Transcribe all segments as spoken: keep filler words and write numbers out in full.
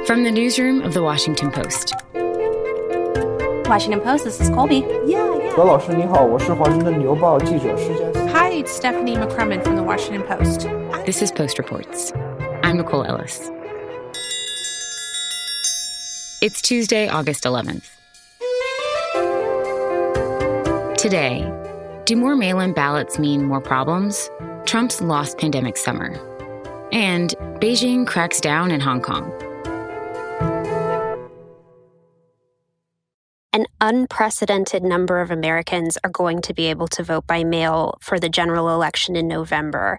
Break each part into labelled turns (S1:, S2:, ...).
S1: From the newsroom of The Washington Post.
S2: Washington Post, this is Colby.
S3: Yeah, yeah. 何老师你好，我是华盛顿邮报记者施佳。
S4: Hi, it's Stephanie McCrumman from The Washington Post.
S1: This is Post Reports. I'm Nicole Ellis. It's Tuesday, August eleventh. Today, do more mail-in ballots mean more problems? Trump's lost pandemic summer. And Beijing cracks down in Hong Kong.
S2: An unprecedented number of Americans are going to be able to vote by mail for the general election in November.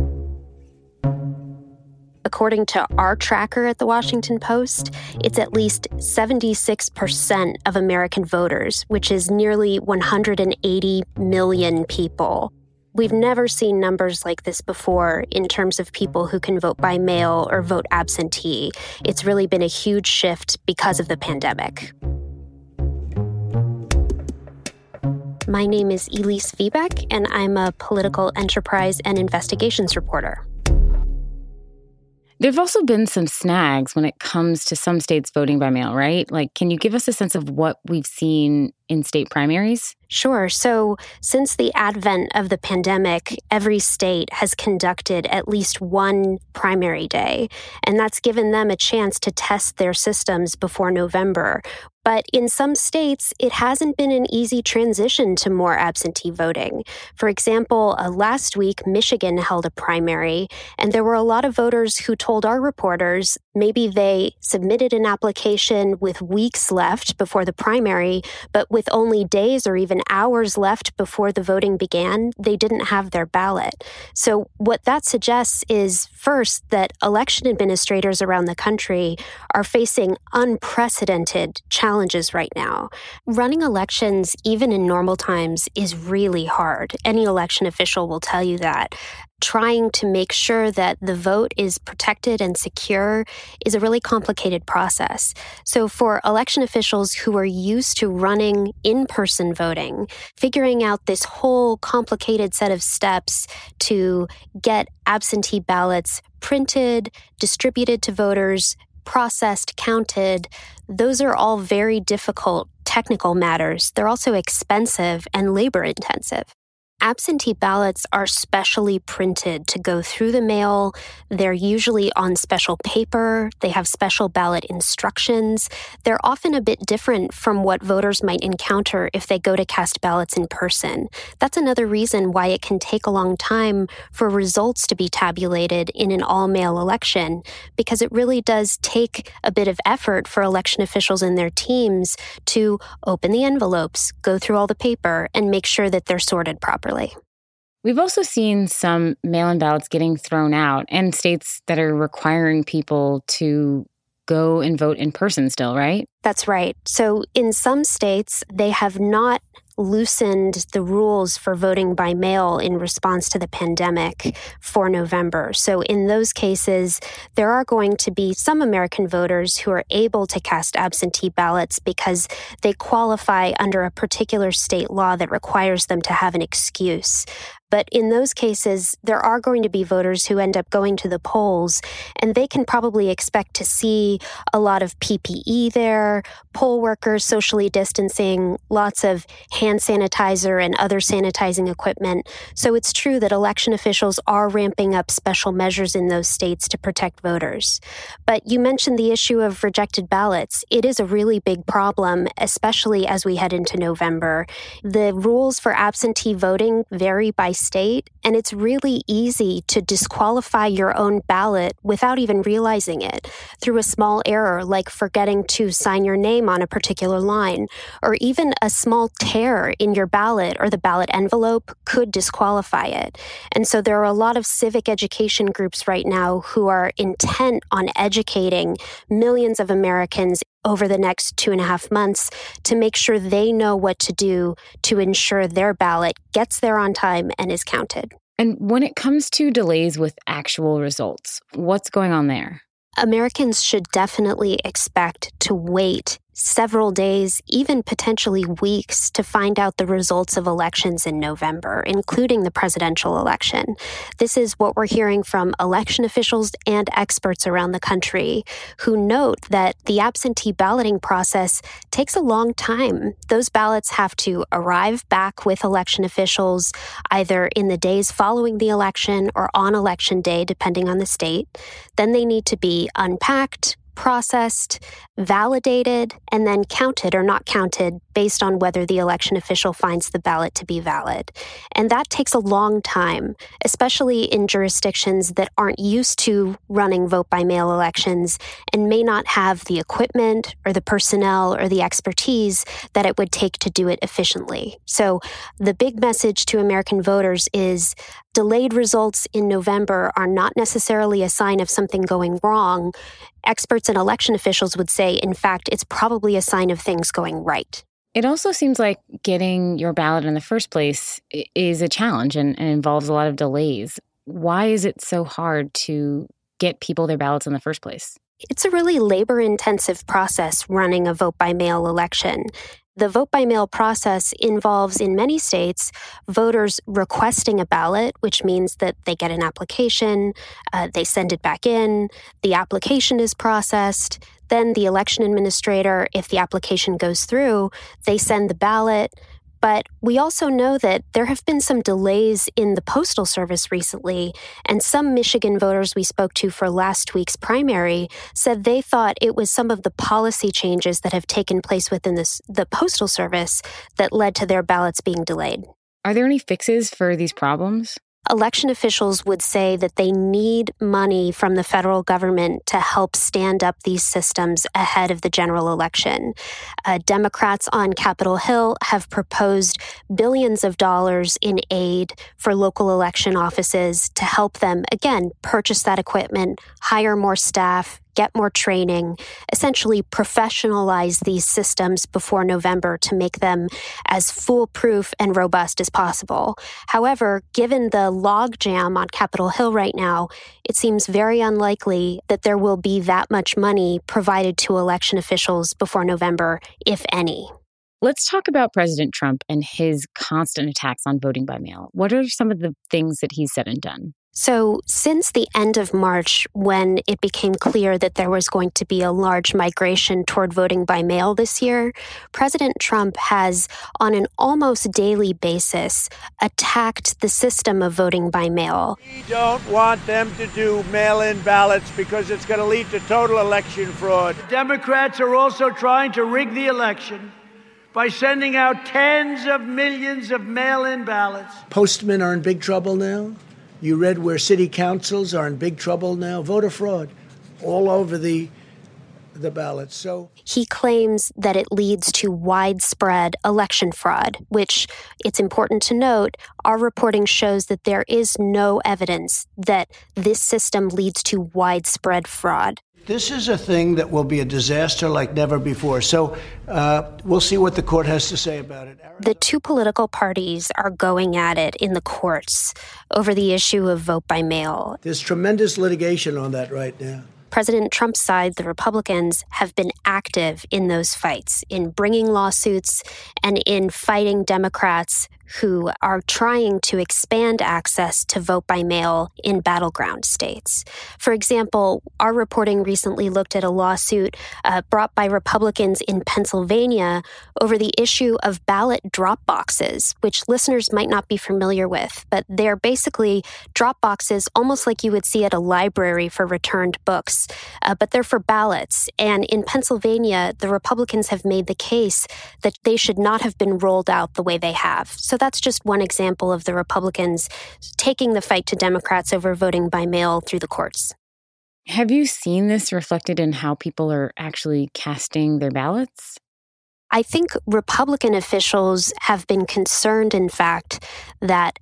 S2: According to our tracker at The Washington Post, it's at least seventy-six percent of American voters, which is nearly one hundred eighty million people. We've never seen numbers like this before in terms of people who can vote by mail or vote absentee. It's really been a huge shift because of the pandemic. My name is Elise Viebeck, and I'm a political enterprise and investigations reporter.
S1: There have also been some snags when it comes to some states voting by mail, right? Like, can you give us a sense of what we've seen in state primaries?
S2: Sure. So since the advent of the pandemic, every state has conducted at least one primary day, and that's given them a chance to test their systems before November. But in some states, it hasn't been an easy transition to more absentee voting. For example, uh, last week, Michigan held a primary, and there were a lot of voters who told our reporters maybe they submitted an application with weeks left before the primary, but with only days or even hours left before the voting began, they didn't have their ballot. So what that suggests is, first, that election administrators around the country are facing unprecedented challenges right now. Running elections, even in normal times, is really hard. Any election official will tell you that. Trying to make sure that the vote is protected and secure is a really complicated process. So for election officials who are used to running in-person voting, figuring out this whole complicated set of steps to get absentee ballots printed, distributed to voters, processed, counted, those are all very difficult technical matters. They're also expensive and labor-intensive. Absentee ballots are specially printed to go through the mail. They're usually on special paper. They have special ballot instructions. They're often a bit different from what voters might encounter if they go to cast ballots in person. That's another reason why it can take a long time for results to be tabulated in an all-mail election, because it really does take a bit of effort for election officials and their teams to open the envelopes, go through all the paper, and make sure that they're sorted properly.
S1: We've also seen some mail-in ballots getting thrown out and states that are requiring people to go and vote in person still, right?
S2: That's right. So in some states, they have not loosened the rules for voting by mail in response to the pandemic for November. So in those cases, there are going to be some American voters who are able to cast absentee ballots because they qualify under a particular state law that requires them to have an excuse. But in those cases, there are going to be voters who end up going to the polls, and they can probably expect to see a lot of P P E there, poll workers socially distancing, lots of hand sanitizer and other sanitizing equipment. So it's true that election officials are ramping up special measures in those states to protect voters. But you mentioned the issue of rejected ballots. It is a really big problem, especially as we head into November. The rules for absentee voting vary by state, and it's really easy to disqualify your own ballot without even realizing it through a small error like forgetting to sign your name on a particular line, or even a small tear in your ballot or the ballot envelope could disqualify it. And so there are a lot of civic education groups right now who are intent on educating millions of Americans over the next two and a half months to make sure they know what to do to ensure their ballot gets there on time and is counted.
S1: And when it comes to delays with actual results, what's going on there?
S2: Americans should definitely expect to wait several days, even potentially weeks, to find out the results of elections in November, including the presidential election. This is what we're hearing from election officials and experts around the country who note that the absentee balloting process takes a long time. Those ballots have to arrive back with election officials either in the days following the election or on election day, depending on the state. Then they need to be unpacked, processed, validated, and then counted or not counted based on whether the election official finds the ballot to be valid. And that takes a long time, especially in jurisdictions that aren't used to running vote-by-mail elections and may not have the equipment or the personnel or the expertise that it would take to do it efficiently. So the big message to American voters is delayed results in November are not necessarily a sign of something going wrong. Experts and election officials would say, in fact, it's probably a sign of things going right.
S1: It also seems like getting your ballot in the first place is a challenge and, and involves a lot of delays. Why is it so hard to get people their ballots in the first place?
S2: It's a really labor-intensive process running a vote-by-mail election. The vote-by-mail process involves, in many states, voters requesting a ballot, which means that they get an application, uh, they send it back in, the application is processed, then the election administrator, if the application goes through, they send the ballot. But we also know that there have been some delays in the Postal Service recently, and some Michigan voters we spoke to for last week's primary said they thought it was some of the policy changes that have taken place within this, the Postal Service that led to their ballots being delayed.
S1: Are there any fixes for these problems?
S2: Election officials would say that they need money from the federal government to help stand up these systems ahead of the general election. Uh, Democrats on Capitol Hill have proposed billions of dollars in aid for local election offices to help them, again, purchase that equipment, hire more staff, get more training, essentially professionalize these systems before November to make them as foolproof and robust as possible. However, given the logjam on Capitol Hill right now, it seems very unlikely that there will be that much money provided to election officials before November, if any.
S1: Let's talk about President Trump and his constant attacks on voting by mail. What are some of the things that he's said and done?
S2: So since the end of March, when it became clear that there was going to be a large migration toward voting by mail this year, President Trump has, on an almost daily basis, attacked the system of voting by mail.
S5: We don't want them to do mail-in ballots because it's going to lead to total election fraud.
S6: Democrats are also trying to rig the election by sending out tens of millions of mail-in ballots.
S7: Postmen are in big trouble now. You read where city councils are in big trouble now. Voter fraud all over the the ballots. So
S2: he claims that it leads to widespread election fraud, which it's important to note, our reporting shows that there is no evidence that this system leads to widespread fraud.
S7: This is a thing that will be a disaster like never before. So uh, we'll see what the court has to say about it.
S2: The two political parties are going at it in the courts over the issue of vote by mail.
S7: There's tremendous litigation on that right now.
S2: President Trump's side, the Republicans, have been active in those fights, in bringing lawsuits and in fighting Democrats who are trying to expand access to vote by mail in battleground states. For example, our reporting recently looked at a lawsuit uh, brought by Republicans in Pennsylvania over the issue of ballot drop boxes, which listeners might not be familiar with, but they're basically drop boxes almost like you would see at a library for returned books, uh, but they're for ballots. And in Pennsylvania, the Republicans have made the case that they should not have been rolled out the way they have. So that's just one example of the Republicans taking the fight to Democrats over voting by mail through the courts.
S1: Have you seen this reflected in how people are actually casting their ballots?
S2: I think Republican officials have been concerned, in fact, that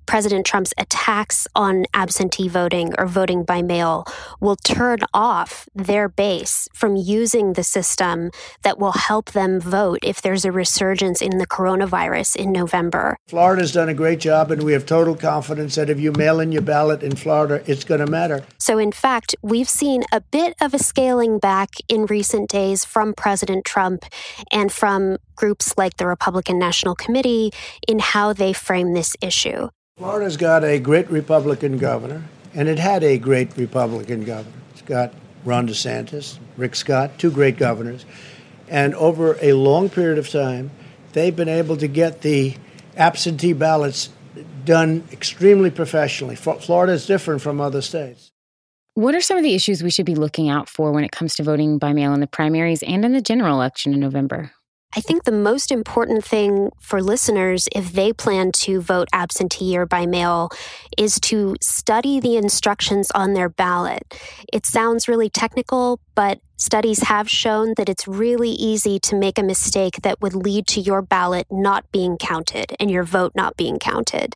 S2: President Trump's attacks on absentee voting or voting by mail will turn off their base from using the system that will help them vote if there's a resurgence in the coronavirus in November.
S7: Florida's done a great job, and we have total confidence that if you mail in your ballot in Florida, it's going to matter.
S2: So, in fact, we've seen a bit of a scaling back in recent days from President Trump and from groups like the Republican National Committee in how they frame this issue.
S7: Florida's got a great Republican governor, and it had a great Republican governor. It's got Ron DeSantis, Rick Scott, two great governors. And over a long period of time, they've been able to get the absentee ballots done extremely professionally. Florida is different from other states.
S1: What are some of the issues we should be looking out for when it comes to voting by mail in the primaries and in the general election in November?
S2: I think the most important thing for listeners, if they plan to vote absentee or by mail, is to study the instructions on their ballot. It sounds really technical, but studies have shown that it's really easy to make a mistake that would lead to your ballot not being counted and your vote not being counted.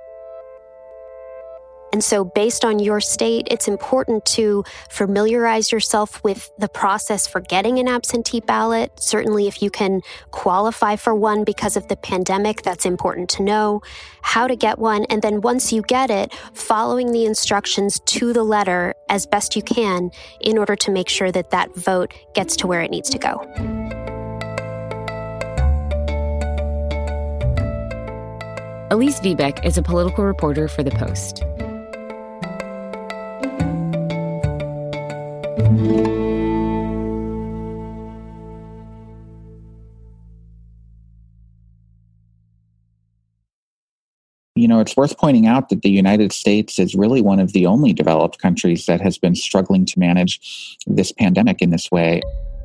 S2: And so based on your state, it's important to familiarize yourself with the process for getting an absentee ballot. Certainly, if you can qualify for one because of the pandemic, that's important to know how to get one. And then once you get it, following the instructions to the letter as best you can in order to make sure that that vote gets to where it needs to go.
S1: Elise Viebeck is a political reporter for The Post.
S8: You know, it's worth pointing out that the United States is really one of the only developed countries that has been struggling to manage this pandemic in this way.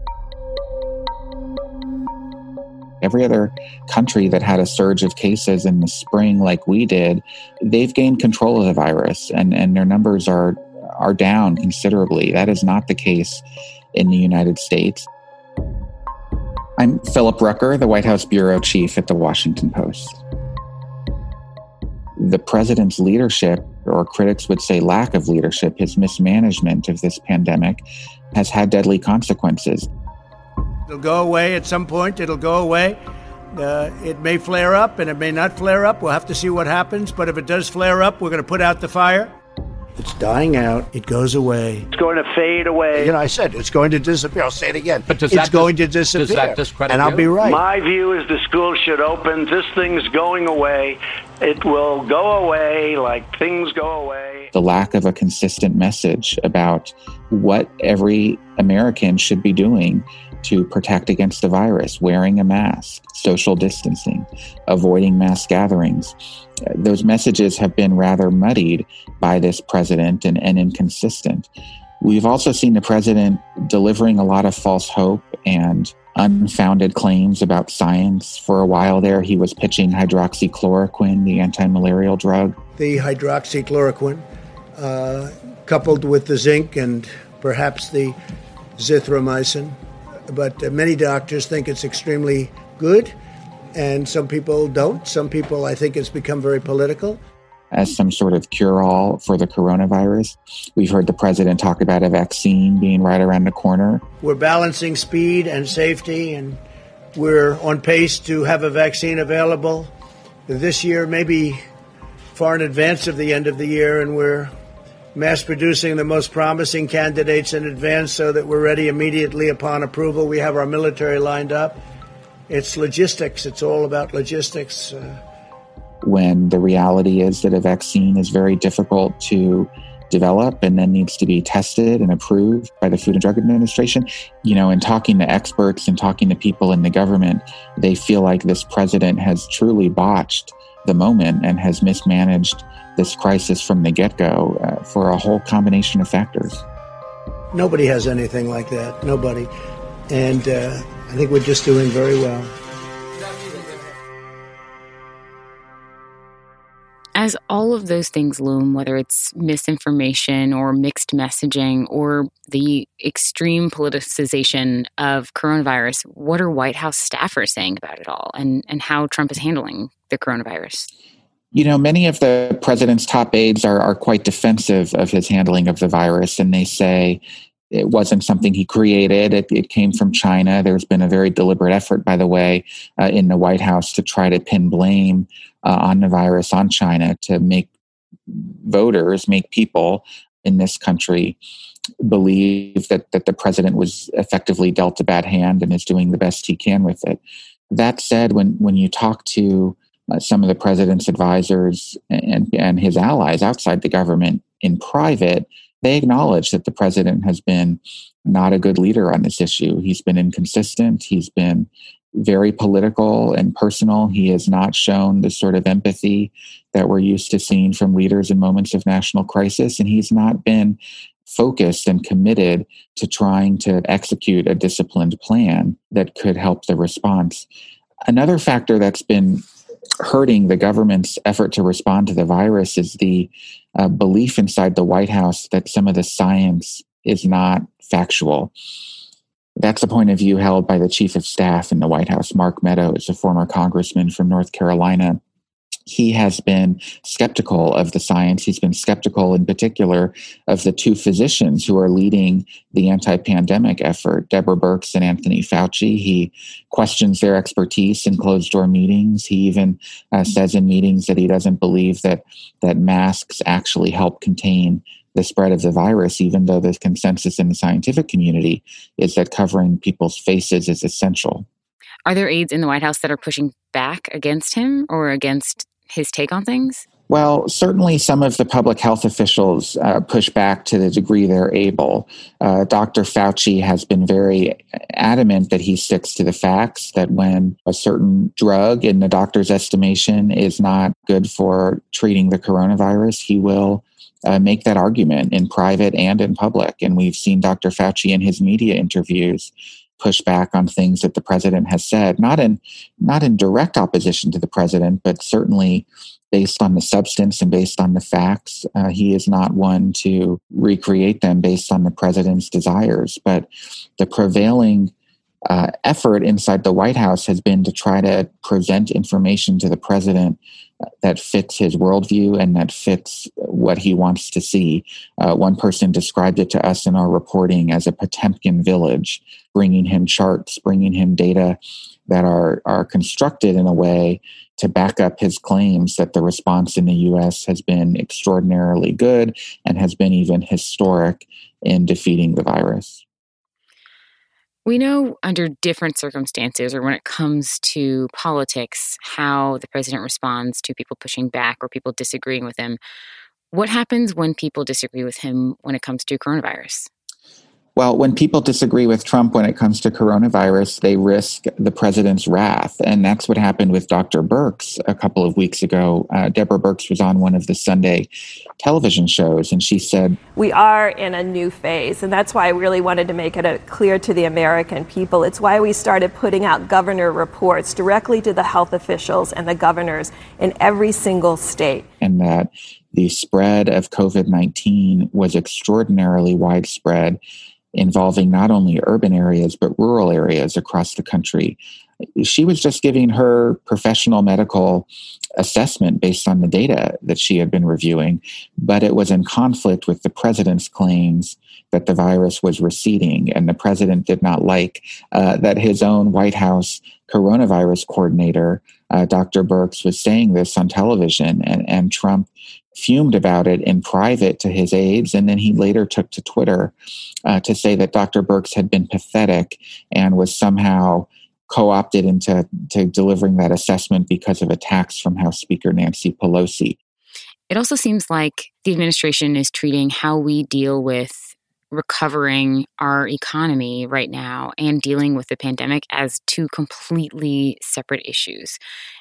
S8: Every other country that had a surge of cases in the spring like we did, they've gained control of the virus and, and their numbers are are down considerably. That is not the case in the United States. I'm Philip Rucker, the White House bureau chief at The Washington Post. The president's leadership, or critics would say lack of leadership, his mismanagement of this pandemic has had deadly consequences.
S7: It'll go away at some point. It'll go away. Uh, it may flare up and it may not flare up. We'll have to see what happens. But if it does flare up, we're going to put out the fire. It's dying out. It goes away.
S5: It's going to fade away.
S7: You know, I said it's going to disappear. I'll say it again.
S9: But does
S7: it's
S9: that
S7: going
S9: dis-
S7: to disappear.
S9: Does that discredit
S7: And I'll
S9: you?
S7: be right.
S5: My view is the schools should open. This thing's going away. It will go away like things go away.
S8: The lack of a consistent message about what every American should be doing to protect against the virus, wearing a mask, social distancing, avoiding mass gatherings. Those messages have been rather muddied by this president and, and inconsistent. We've also seen the president delivering a lot of false hope and unfounded claims about science. For a while there, he was pitching hydroxychloroquine, the anti-malarial drug.
S7: The hydroxychloroquine, uh, coupled with the zinc and perhaps the zithromycin. But uh, many doctors think it's extremely good, and some people don't. Some people, I think it's become very political.
S8: As some sort of cure-all for the coronavirus. We've heard the president talk about a vaccine being right around the corner.
S7: We're balancing speed and safety, and we're on pace to have a vaccine available this year, maybe far in advance of the end of the year, and we're mass producing the most promising candidates in advance so that we're ready immediately upon approval. We have our military lined up. It's logistics. It's all about logistics. Uh,
S8: when the reality is that a vaccine is very difficult to develop and then needs to be tested and approved by the Food and Drug Administration. You know, in talking to experts and talking to people in the government, they feel like this president has truly botched the moment and has mismanaged this crisis from the get-go uh, for a whole combination of factors.
S7: Nobody has anything like that. Nobody. And uh, I think we're just doing very well.
S1: As all of those things loom, whether it's misinformation or mixed messaging or the extreme politicization of coronavirus, what are White House staffers saying about it all and, and how Trump is handling the coronavirus?
S8: You know, many of the president's top aides are, are quite defensive of his handling of the virus, and they say it wasn't something he created. It, it came from China. There's been a very deliberate effort, by the way, uh, in the White House to try to pin blame uh, on the virus on China to make voters, make people in this country believe that, that the president was effectively dealt a bad hand and is doing the best he can with it. That said, when, when you talk to uh, some of the president's advisors and, and his allies outside the government in private, they acknowledge that the president has been not a good leader on this issue. He's been inconsistent. He's been very political and personal. He has not shown the sort of empathy that we're used to seeing from leaders in moments of national crisis. And he's not been focused and committed to trying to execute a disciplined plan that could help the response. Another factor that's been hurting the government's effort to respond to the virus is the uh, belief inside the White House that some of the science is not factual. That's a point of view held by the chief of staff in the White House, Mark Meadows, a former congressman from North Carolina. He has been skeptical of the science. He's been skeptical in particular of the two physicians who are leading the anti-pandemic effort, Deborah Birx and Anthony Fauci. He questions their expertise in closed-door meetings. He even uh, says in meetings that he doesn't believe that, that masks actually help contain the spread of the virus, even though the consensus in the scientific community is that covering people's faces is essential.
S1: Are there aides in the White House that are pushing back against him or against his take on things?
S8: Well, certainly some of the public health officials uh, push back to the degree they're able. Uh, Doctor Fauci has been very adamant that he sticks to the facts, that when a certain drug, in the doctor's estimation, is not good for treating the coronavirus, he will uh, make that argument in private and in public. And we've seen Doctor Fauci in his media interviews push back on things that the president has said, not in not in direct opposition to the president, but certainly based on the substance and based on the facts. Uh, he is not one to recreate them based on the president's desires. But the prevailing uh, effort inside the White House has been to try to present information to the president that fits his worldview and that fits what he wants to see. Uh, one person described it to us in our reporting as a Potemkin village, bringing him charts, bringing him data that are, are constructed in a way to back up his claims that the response in the U S has been extraordinarily good and has been even historic in defeating the virus.
S1: We know under different circumstances, or when it comes to politics, how the president responds to people pushing back or people disagreeing with him. What happens when people disagree with him when it comes to coronavirus?
S8: Well, when people disagree with Trump when it comes to coronavirus, they risk the president's wrath. And that's what happened with Doctor Birx a couple of weeks ago. Uh, Deborah Birx was on one of the Sunday television shows, and she said,
S9: "We are in a new phase, and that's why I really wanted to make it a, clear to the American people. It's why we started putting out governor reports directly to the health officials and the governors in every single state." And that the spread of COVID nineteen was extraordinarily widespread, involving not only urban areas, but rural areas across the country. She was just giving her professional medical assessment based on the data that she had been reviewing, but it was in conflict with the president's claims that the virus was receding. And the president did not like uh, that his own White House coronavirus coordinator, uh, Doctor Birx, was saying this on television, and, and Trump fumed about it in private to his aides. And then he later took to Twitter uh, to say that Doctor Birx had been pathetic and was somehow co-opted into to delivering that assessment because of attacks from House Speaker Nancy Pelosi.
S1: It also seems like the administration is treating how we deal with recovering our economy right now and dealing with the pandemic as two completely separate issues.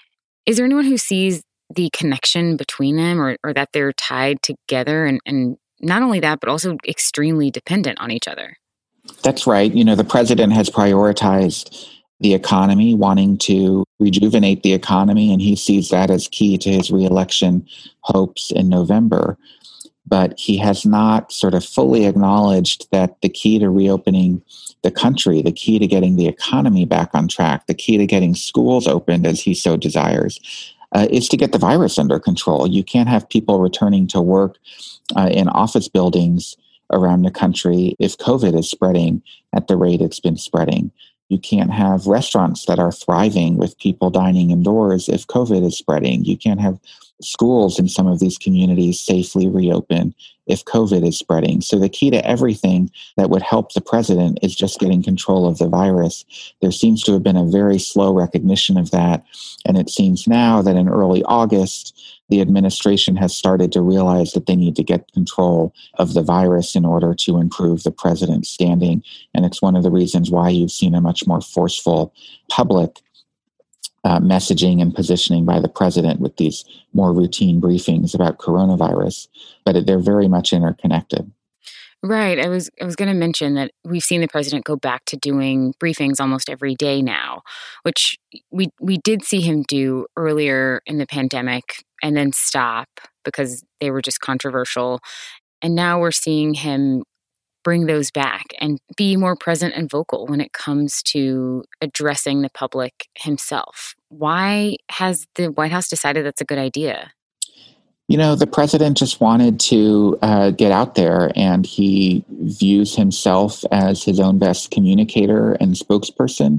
S1: Is there anyone who sees the connection between them, or, or that they're tied together, and, and not only that, but also extremely dependent on each other?
S8: That's right. You know, the president has prioritized the economy, wanting to rejuvenate the economy, and he sees that as key to his reelection hopes in November. But he has not sort of fully acknowledged that the key to reopening the country, the key to getting the economy back on track, the key to getting schools opened as he so desires, uh, is to get the virus under control. You can't have people returning to work uh, in office buildings around the country if COVID is spreading at the rate it's been spreading. You can't have restaurants that are thriving with people dining indoors if COVID is spreading. You can't have schools in some of these communities safely reopen if COVID is spreading. So the key to everything that would help the president is just getting control of the virus. There seems to have been a very slow recognition of that. And it seems now that in early August, the administration has started to realize that they need to get control of the virus in order to improve the president's standing. And it's one of the reasons why you've seen a much more forceful public uh, messaging and positioning by the president with these more routine briefings about coronavirus. But they're very much interconnected.
S1: Right. I was I was going to mention that we've seen the president go back to doing briefings almost every day now, which we we did see him do earlier in the pandemic and then stop because they were just controversial. And now we're seeing him bring those back and be more present and vocal when it comes to addressing the public himself. Why has the White House decided that's a good idea?
S8: You know, the president just wanted to uh, get out there, and he views himself as his own best communicator and spokesperson.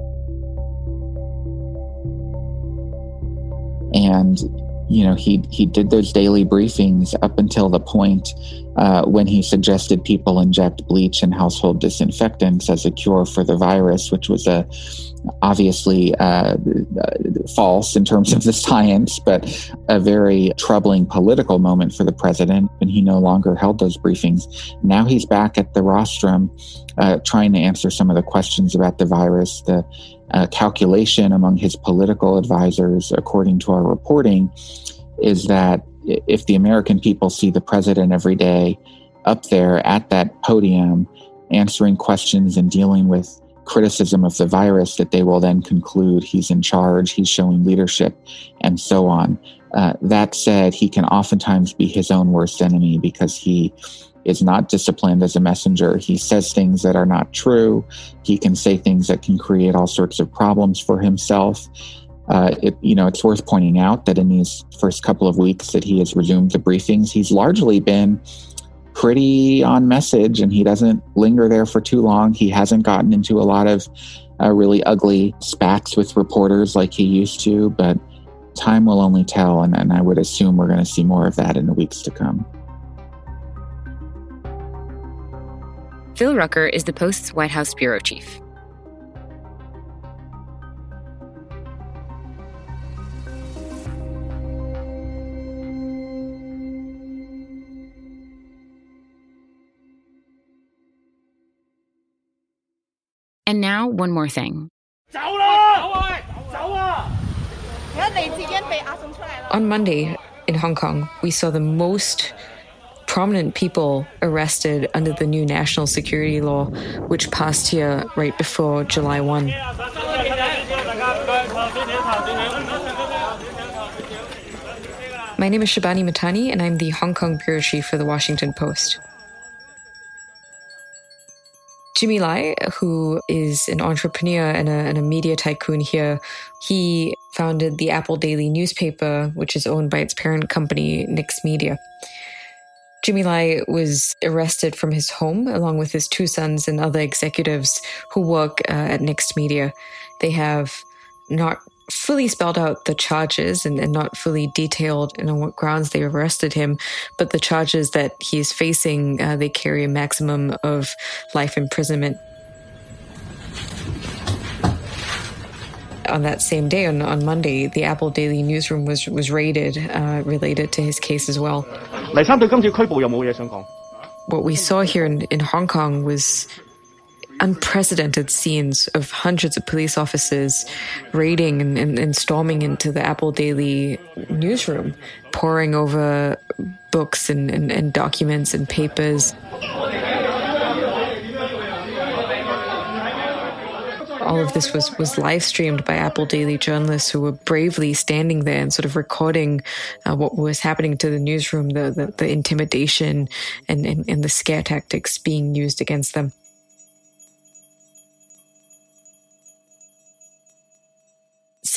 S8: And, you know, he, he did those daily briefings up until the point uh, when he suggested people inject bleach and household disinfectants as a cure for the virus, which was a obviously uh, false in terms of the science, but a very troubling political moment for the president when he no longer held those briefings. Now he's back at the rostrum uh, trying to answer some of the questions about the virus. The uh, calculation among his political advisors, according to our reporting, is that if the American people see the president every day up there at that podium answering questions and dealing with criticism of the virus, that they will then conclude he's in charge, he's showing leadership, and so on. Uh, that said, he can oftentimes be his own worst enemy because he is not disciplined as a messenger. He says things that are not true. He can say things that can create all sorts of problems for himself. Uh, it, you know, it's worth pointing out that in these first couple of weeks that he has resumed the briefings, he's largely been pretty on message, and he doesn't linger there for too long. He hasn't gotten into a lot of uh, really ugly spats with reporters like he used to, but time will only tell, and, and I would assume we're going to see more of that in the weeks to come.
S1: Phil Rucker is the Post's White House bureau chief. And now, one more thing.
S10: On Monday in Hong Kong, we saw the most prominent people arrested under the new national security law, which passed here right before July first. My name is Shabani Matani, and I'm the Hong Kong bureau chief for The Washington Post. Jimmy Lai, who is an entrepreneur and a, and a media tycoon here, he founded the Apple Daily newspaper, which is owned by its parent company, Nix Media. Jimmy Lai was arrested from his home along with his two sons and other executives who work uh, at Nix Media. They have not fully spelled out the charges and, and not fully detailed on what grounds they arrested him, but the charges that he is facing, uh, they carry a maximum of life imprisonment. On that same day, on, on Monday, the Apple Daily newsroom was was raided uh, related to his case as well. What we saw here in, in Hong Kong was unprecedented scenes of hundreds of police officers raiding and, and, and storming into the Apple Daily newsroom, poring over books and, and, and documents and papers. All of this was, was live streamed by Apple Daily journalists who were bravely standing there and sort of recording uh, what was happening to the newsroom, the, the, the intimidation and, and, and the scare tactics being used against them.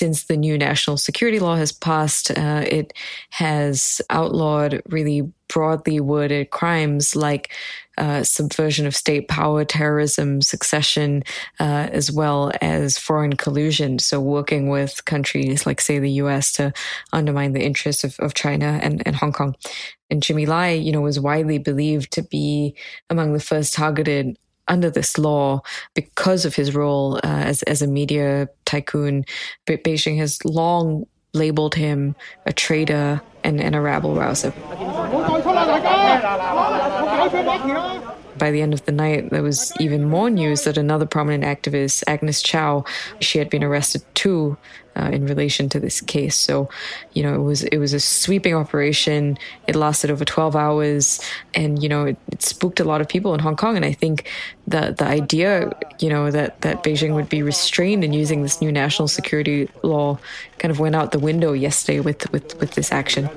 S10: since the new national security law has passed, uh, it has outlawed really broadly worded crimes like uh, subversion of state power, terrorism, succession, uh, as well as foreign collusion. So working with countries like, say, the U S to undermine the interests of, of China and, and Hong Kong. And Jimmy Lai, you know, was widely believed to be among the first targeted under this law because of his role uh, as, as a media tycoon. Be- Beijing has long labeled him a traitor and, and a rabble-rouser. By the end of the night, there was even more news that another prominent activist, Agnes Chow, she had been arrested too uh, in relation to this case. So, you know, it was it was a sweeping operation. It lasted over twelve hours, and you know, it, it spooked a lot of people in Hong Kong. And I think the the idea, you know, that that Beijing would be restrained in using this new national security law kind of went out the window yesterday with with, with this action.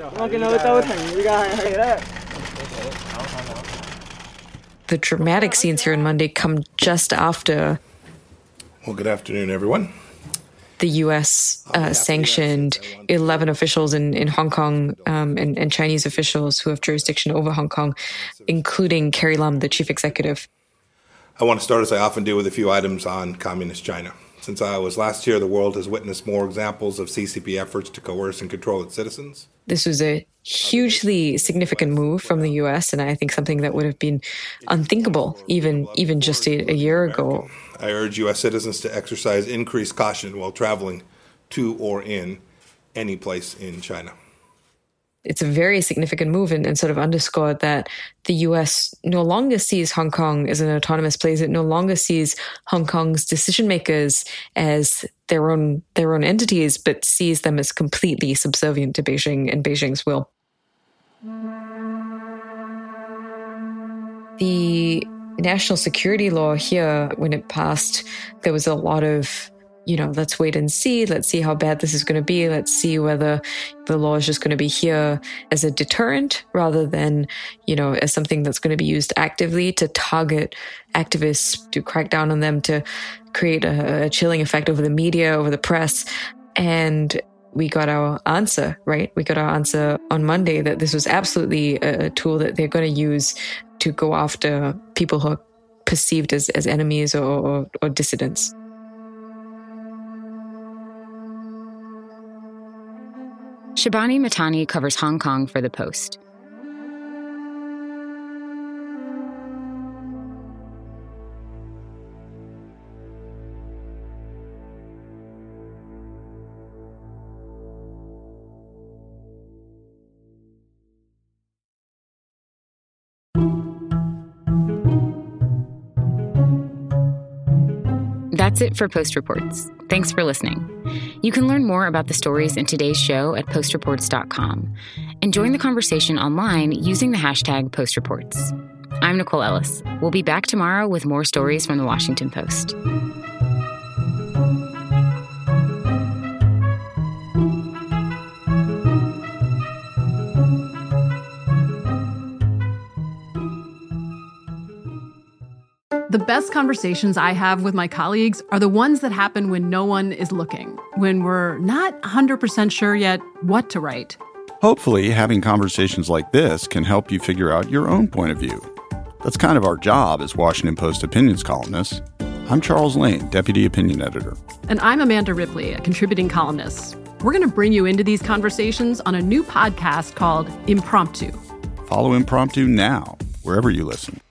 S10: The dramatic scenes here on Monday come just after.
S11: Well, good afternoon, everyone.
S10: The U S uh, sanctioned eleven officials in, in Hong Kong um, and, and Chinese officials who have jurisdiction over Hong Kong, including Carrie Lam, the chief executive.
S11: I want to start, as I often do, with a few items on communist China. Since I was last here, the world has witnessed more examples of C C P efforts to coerce and control its citizens.
S10: This was a hugely significant move from the U S, and I think something that would have been unthinkable even even just a, a year ago.
S11: I urge U S citizens to exercise increased caution while traveling to or in any place in China.
S10: It's a very significant move and, and sort of underscored that the U S no longer sees Hong Kong as an autonomous place. It no longer sees Hong Kong's decision makers as their own their own entities, but sees them as completely subservient to Beijing and Beijing's will. The national security law here, when it passed, there was a lot of, you know, let's wait and see. Let's see how bad this is going to be. Let's see whether the law is just going to be here as a deterrent rather than, you know, as something that's going to be used actively to target activists, to crack down on them, to create a, a chilling effect over the media, over the press. And we got our answer, right? We got our answer on Monday that this was absolutely a, a tool that they're going to use to go after people who are perceived as, as enemies or, or, or dissidents.
S1: Shabani Matani covers Hong Kong for The Post. That's it for Post Reports. Thanks for listening. You can learn more about the stories in today's show at post reports dot com and join the conversation online using the hashtag PostReports. I'm Nicole Ellis. We'll be back tomorrow with more stories from The Washington Post.
S12: The best conversations I have with my colleagues are the ones that happen when no one is looking, when we're not one hundred percent sure yet what to write.
S13: Hopefully, having conversations like this can help you figure out your own point of view. That's kind of our job as Washington Post opinions columnists. I'm Charles Lane, Deputy Opinion Editor.
S12: And I'm Amanda Ripley, a contributing columnist. We're going to bring you into these conversations on a new podcast called Impromptu.
S13: Follow Impromptu now, wherever you listen.